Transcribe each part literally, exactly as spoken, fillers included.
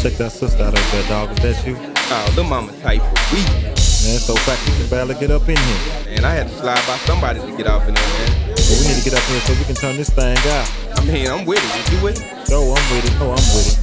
Check that sister out over there, dog. Is that you? Oh, the mama type of weak. Man, so fat you can barely get up in here. Man, I had to slide by somebody to get off in there, man. Well, we need to get up here so we can turn this thing out. I mean, I'm with it. You with it? Oh, I'm with it. Oh, I'm with it.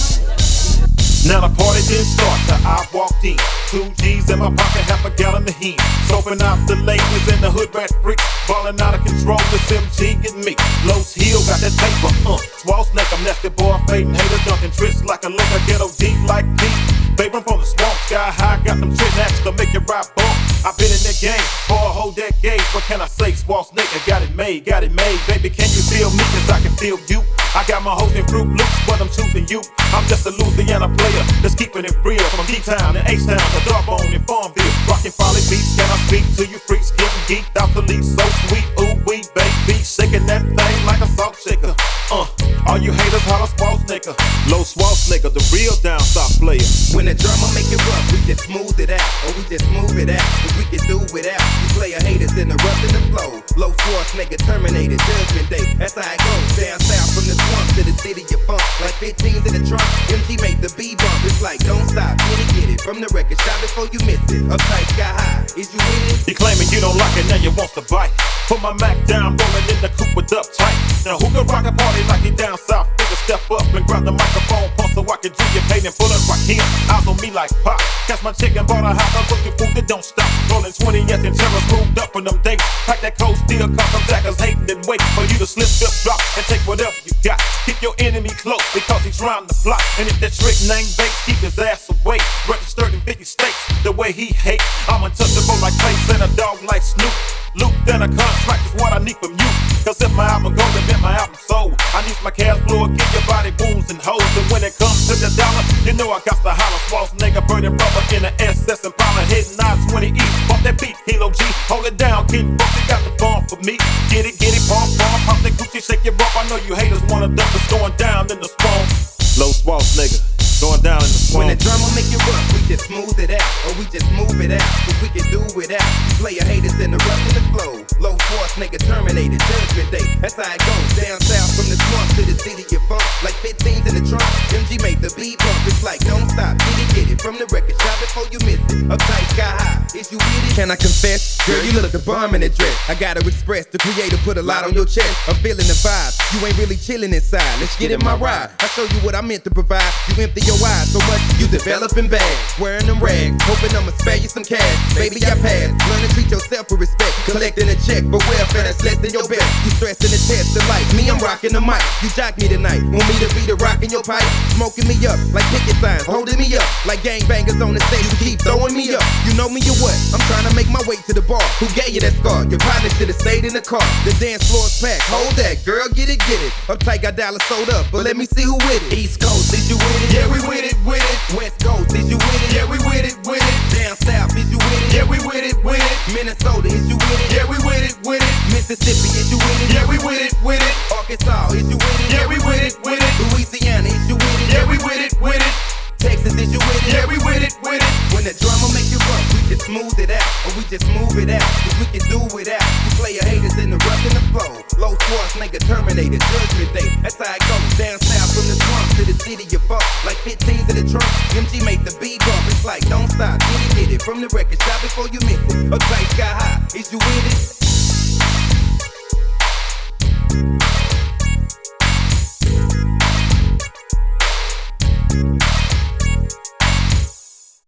Now the party didn't start till I walked in. Two G's in my pocket, half a gallon of hen. Scoping out the ladies in the hood rat freaks. Ballin' out of control, this M G get me. Los Hill got that paper, uh. Swall snake, I'm nasty boy, fading hater, dunking tricks like a liquor, ghetto deep like Pete. Babe, I'm from the swamp, sky high, got them trick acts to make it rap bump. I've been in that game for a whole decade. What can I say? Swall snake, I got it made, got it made. Baby, can you feel me? Cause I can feel you. I got my hoes in Fruit Loops, but I'm choosing you. I'm just a Louisiana player that's keeping it real. From D-Town and H-Town to Darbone and Farmville. Rockin' folly beats, can I speak to you freaks? Getting geeked out the leaf, so sweet. Ooh, wee, baby, shaking that thing like a salt shaker. Uh, all you haters holler Swall Snaker. Low Swall Snaker, the real down south player. When the drummer make it rough, we just smooth it out. Or we just move it out, cause we can do without. You player haters in the rough in the flow. Low Swall Snaker terminated, judgment day. That's how it goes. Down south from the swamp to the city of funk. Like fifteens in the trunk, M G made the beat bump. It's like don't stop, get it, get it. From the record shop before you miss it. Uptight, sky high, is you with it? You claiming you don't like it, now you want to bite. Put my Mac down, rolling in the coupe with uptight. Now who can rock a party like he down south? Figure step up and grab the microphone, pump so I can do your pain and pull it right here. Eyes on me like pop. Catch my chicken, bought a house, I'm looking food that don't stop. Rolling twenty S and terrors moved up from them days. Pack that cold steel, cause some jackers hating and wait for you to slip, slip, drop, and take whatever you got. Keep your enemy close because he's trying to block. And if that trick name bakes, keep his ass away. Registered in fifty states, the way he hate. I'm untouchable like Face and a dog like Snoop. Loop, then a contract is what I need from you. Cause if my album goes, then my album sold. I need my cash flow, get your body booms and hoes. And when it comes to the dollar, you know I got to holler. Swall nigga, burning rubber in the S S and Impala, hitting nine twenty E. Bump that beat, Kilo G, hold it down, getting fucked, you got the bomb for me. Get it, get it, pump, pump, pump that Gucci, shake your rump. I know you haters wanna dump, it's going down in the spawn. Low Swall nigga, going down in the swamp. When the drummer make it rough, we just smooth it out. Or we just move it out, cause we can do without. Player haters in the rough in the flow. Low force nigga terminated, judgment day. That's how it goes. Down south from the swamp to the city of funk. Like fifteens in the trunk, M G made the beat bump. It's like don't stop, get it, get it. From the record shop before you miss it. Uptight, sky high, is you with it? Can I confess? Girl, you look the bomb in that dress. I gotta express, the creator put a lot on your chest. I'm feeling the vibe, you ain't really chilling inside. Let's get in my ride, I show you what I meant to provide. You empty your eyes so much, you developing bad. Wearing them rags, hoping I'ma spare you some cash. Baby, I passed, learn to treat yourself with respect. Collecting a check for welfare that's less than your best. You stressing the test of life, me I'm rocking the mic. You jock me tonight, want me to be the rock in your pipe? Smoking me up, like picket signs, holding me up. Like gangbangers on the stage, you keep throwing me up. You know me or what? I'm trying to make my way to the bar. Who gave you that scar? Your partner should've stayed in the car. The dance floor's packed, hold that, girl, get it, get it. Uptight got dollars sold up, but let me see who with it. East Coast, is you with it? Yeah, we with it, with it. West Coast, is you with it? Yeah, we with it, with it. Down South, is you with it? Yeah, we with it, with it. Minnesota, is you with it? Yeah, we with it, with it. Mississippi, is you with it? Yeah, we with it, with it. Arkansas, is you with it? Yeah, we with it, with it. Louisiana, is you with it? Yeah, we with it, with it. Texas, is you with it? Yeah, we with it, with it. When the drummer make it rough, we just smooth it out. Or we just move it out, cause we can do without. You player haters in the rough in the flow. Low force nigga terminated, judgment day. That's how it goes. Down south from the swamp to the city of funk. Like fifteens in the trunk, M G made the beat bump. It's like don't stop, get it, get it. From the record shop before you miss it. Uptight, sky high, is you with it?